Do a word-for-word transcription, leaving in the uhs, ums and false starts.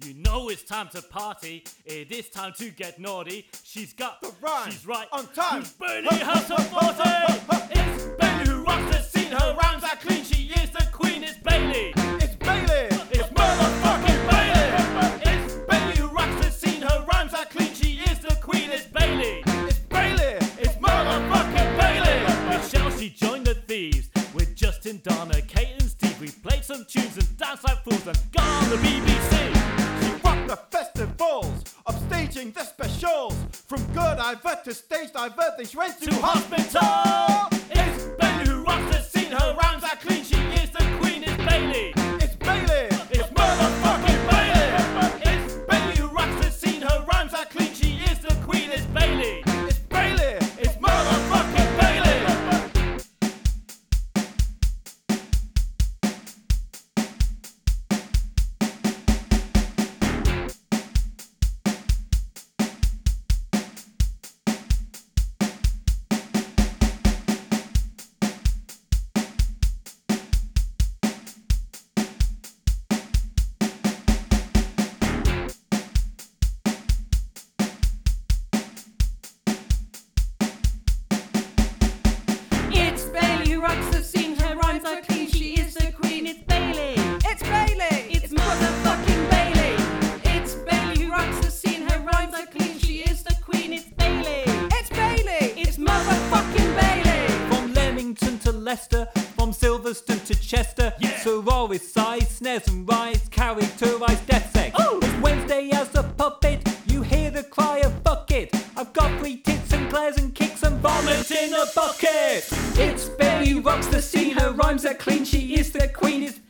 You know it's time to party, it is time to get naughty. She's got the rhyme, she's right on time. Who's Bailey House of forty? It's Bailey who rocks the scene, her rhymes are clean. She is the queen, it's Bailey. It's Bailey. It's motherfucking Bailey. It's Bailey who rocks the scene, her rhymes are clean. She is the queen, it's Bailey. It's Bailey. It's motherfucking Bailey. Michelle, she joined the thieves with Justin, Donna, Kate and Steve. We played some tunes and danced like fools and got on the B B C. The festivals, upstaging the specials. From good divert to stage divert, they went to, to hospital. It's Bailey who rocks the scene, her rhymes are clean. She is the queen, it's Bailey. It's Bailey. It's motherfucking Bailey. It's Bailey who rocks the scene, her rhymes are clean. She is the queen, it's Bailey. It's Bailey. It's motherfucking Bailey. Rocks the scene, her rhymes are clean. She is the queen, it's Bailey. It's Bailey. It's motherfucking Bailey. It's Bailey who rocks the scene, her rhymes are clean. She is the queen, it's Bailey. It's Bailey. It's motherfucking Bailey. From Leamington to Leicester, from Silverstone to Chester, yeah. Sorori size, snares and rides, characterised death sex. Oh. It's Wednesday as a puppet, you hear the cry of fuck it. I've got three tits and glares and kicks and vomit in a bucket. It's Bailey who rocks the scene, her rhymes are clean, she is the queen, it's